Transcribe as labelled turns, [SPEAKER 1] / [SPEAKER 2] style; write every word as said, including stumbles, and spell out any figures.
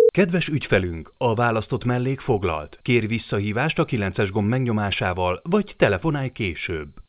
[SPEAKER 1] Kedves ügyfelünk, a választott mellék foglalt. Kérj visszahívást a kilences gomb megnyomásával, vagy telefonálj később.